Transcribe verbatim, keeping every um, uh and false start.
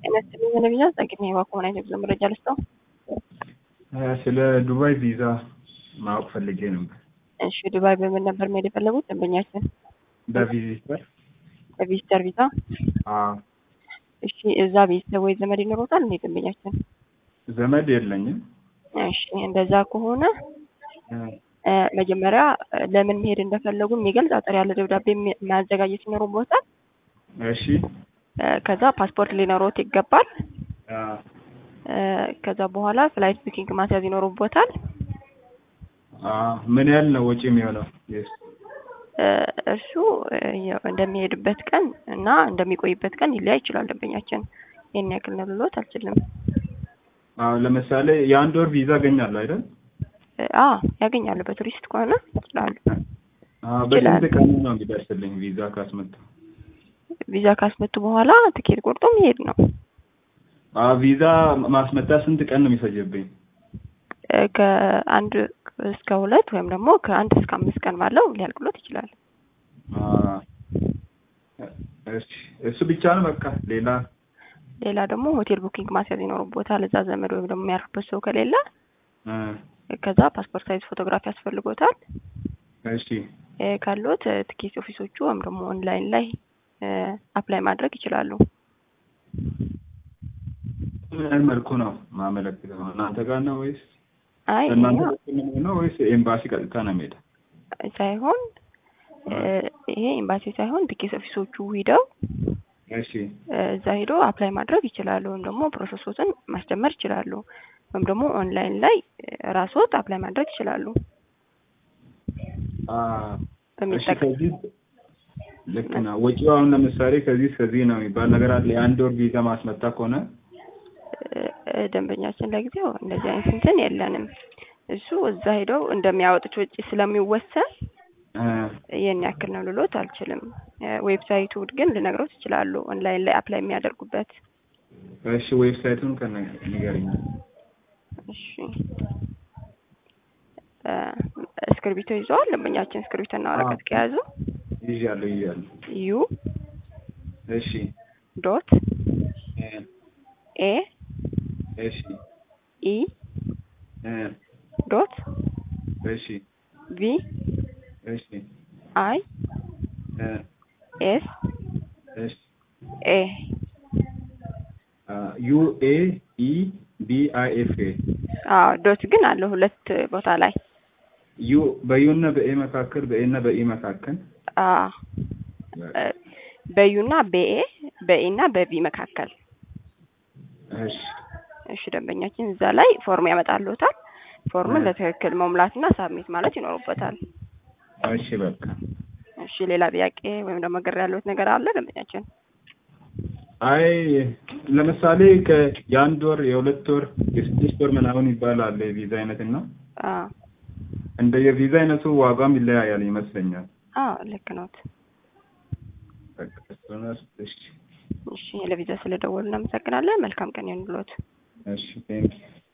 እነዚህ ነብያ ጠቅሜ ባቆና የግብር መረጃ ልስጠው። ስለ ዱባይ ቪዛ ማወቅ ፈልጌ ነበር። እሺ ዱባይ በምን ነበር መሄድ የፈለጉት ደንበኛችን? በቪዚተር በቪዚተር ቪዛ። አዎ። እሺ እዛ ቤተሰብ ወይ ዘመድ ይኖሮታል እንዴ ደንበኛችን? ዘመድ የለኝም። እሺ እንደዛ ከሆነ መጀመሪያ ለምን መሄድ እንደፈለጉ የሚገልጽ አጠር ያለ ደብዳቤ ማዘጋጀት ይኖርቦታል። እሺ ከዛ ፓስፖርት ሊኖሮት ይገባል። አዎ። ከዛ በኋላ ፍላይት ቡኪንግ ማስያዝ ይኖርቦታል። አዎ ምን ያህል ነው ወጪ የሚሆነው? እሱ እንደሚሄድበት ቀን እና እንደሚቆይበት ቀን ይለያይ ይችላል ደንበኛችን። የኔ ያክል ነው ልሎት አልችልም። አዎ ለምሳሌ የአንድ ወር ቪዛ አገኛለሁ አይደል? አዎ ያገኛሉ። በቱሪስት ከሆነ ይችላሉ። አዎ በስንት ቀን ነው የሚደርስልኝ ቪዛ ካስመጡ? ቪዛ ካስመጡ በኋላ ትኬት ቆርጦ መሄድ ነው። አዎ ቪዛ ማስመጣት ስንት ቀን ነው የሚፈጅብኝ? ከአንድ እስከ ሁለት ወይም ደግሞ ከአንድ እስከ አምስት ቀን ባለው ሊያልቅሎት ይችላል። አዎ እሺ እሱ ብቻ ነው በቃ ሌላ ሌላ ደግሞ ሆቴል ቡኪንግ ማስያዝ ይኖርቦታል። እዛ ዘመድ ወይም ደግሞ የሚያርፍበት ሰው ከሌለ ከዛ ፓስፖርት ሳይዝ ፎቶግራፊ ያስፈልጎታል። እሺ ካሉት ትኬት ኦፊሶቹ ወይም ደግሞ ኦንላይን ላይ አፕላይ ማድረግ ይችላሉ። ምን መልኩ ነው ማመለከተው? እናንተ ጋር ነው ወይስ? አይ እናንተ ጋር ነው ወይስ ኤምባሲ ቀጥታ ነው የሚሄደው? ሳይሆን ይሄ ኤምባሲ ሳይሆን ትኬት ኦፊሶቹ ሄደው እሺ እዛ ሄደው አፕላይ ማድረግ ይችላሉ ወይም ደግሞ ፕሮሰሱን ማስጀመር ይችላሉ ወይም ደግሞ ኦንላይን ላይ ራስዎት አፕላይ ማድረግ ይችላሉ። አዎ እሺ ከዚህ ልክ ነው። ወጪው አሁን ለምሳሌ ከዚህ ከዚህ ነው የሚባል ነገር አለ? የአንድ ወር ቪዛ ማስመጣ ከሆነ ደንበኛችን ለጊዜው እንደዚህ አይነት እንትን የለንም። እሱ እዛ ሄደው እንደሚያወጡት ወጪ ስለሚወሰን የኔ ያክል ነው ልሎት አልችልም። ዌብሳይቱ ግን ልነግሮት ይችላሉ ኦንላይን ላይ አፕላይ የሚያደርጉበት። እሺ ዌብሳይቱን ከነገረኝ። እሺ እስክሪብቶ ይዘዋል ደንበኛችን? እስክሪብቶና ወረቀት ከያዙ ይያለሁ ይያለሁ። ዩ እሺ ዶት ኤ እሺ ኢ ዶት እሺ ቪ እሺ አይ ኤስ እሺ ኤ ዩ ኤ ኢ ቢ አይ ኤፍ ኤ። አዎ ዶት ግን አለ ሁለት ቦታ ላይ። ዩ በዩና በኤ መካከል በኤና በኢ መካከል። አዎ በዩና በኤ በኤና በቪ መካከል። እሺ እሺ ደንበኛችን እዛ ላይ ፎርም ያመጣልዎታል። ፎርሙን ለትክክል መሙላትና ሳብሚት ማለት ይኖርበታል። እሺ በቃ እሺ ሌላ ጥያቄ ወይም ደግሞ ግር ያለዎት ነገር አለ ደንበኛችን? አይ ለምሳሌ ከየአንድ ወር የሁለት ወር የስድስት ወር ምናምን ይባላል የቪዛ አይነትና አዎ እንደ የቪዛ አይነቱ ዋጋም ይለያያል ይመስለኛል። አዎ ልክ ነዎት። በቃ እሱነስ እሺ እሺ ለቪዛ ስለደወሉ እናመሰግናለን። መልካም ቀን ይሁንልዎት። እሺ ቴንክ ዩ